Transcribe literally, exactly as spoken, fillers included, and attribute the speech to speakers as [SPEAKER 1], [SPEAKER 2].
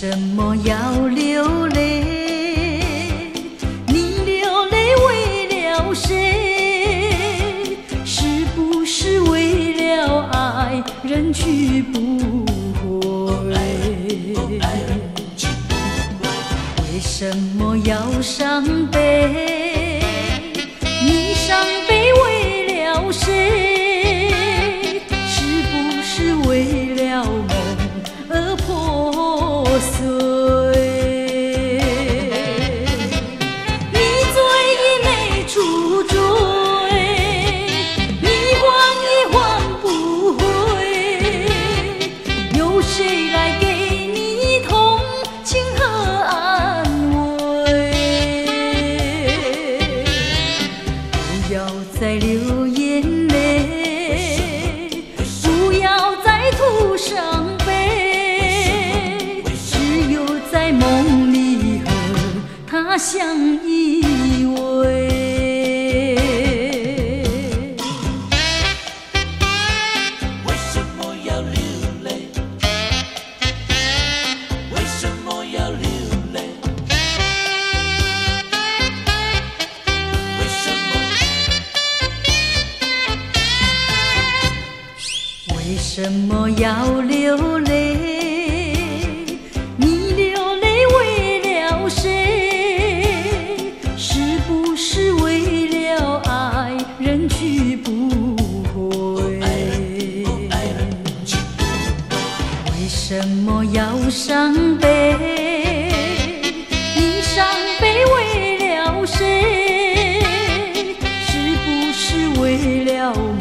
[SPEAKER 1] 什么要流泪？你流泪为了谁？是不是为了爱人去不回？为什么要伤悲？你伤悲为了谁？是不是为了梦而破碎？你醉意没处追，你还也还不回，有谁来给你同情和安慰？不要再流眼泪，不要再吐伤悲，只有在梦里和他相依偎。
[SPEAKER 2] 为什么要流泪？为什么要流泪？为什么？
[SPEAKER 1] 为什么要流泪？你流泪为了谁？是不是为了爱人去不回？为什么要伤悲？你伤悲为了谁？是不是为了